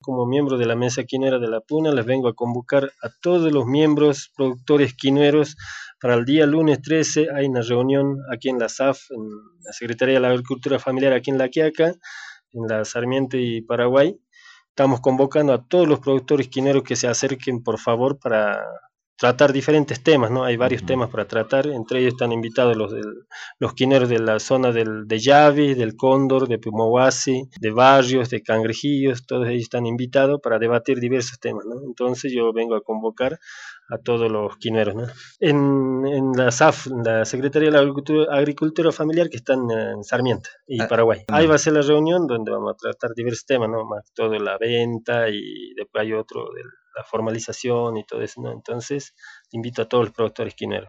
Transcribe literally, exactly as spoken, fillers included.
como miembro de la mesa quinera de la Puna, les vengo a convocar a todos los miembros productores quineros para el día lunes trece. Hay una reunión aquí en la S A F, en la Secretaría de la Agricultura Familiar aquí en La Quiaca, en la Sarmiento y Paraguay. Estamos convocando a todos los productores quineros que se acerquen, por favor, para tratar diferentes temas, ¿no? Hay varios Ujú. temas para tratar, entre ellos están invitados los, del, los quineros de la zona del, de Llave, del Cóndor, de Pumahuasi, de Barrios, de Cangrejillos, todos ellos están invitados para debatir diversos temas, ¿no? Entonces yo vengo a convocar a todos los quineros, ¿no? En, en la S A F, la Secretaría de la Agricultura, Agricultura Familiar, que está en, en Sarmiento y Ah, Paraguay. Ahí no. va a ser la reunión donde vamos a tratar diversos temas, ¿no? Más todo la venta y después hay otro de la formalización y todo eso, ¿no? Entonces, invito a todos los productores quineros.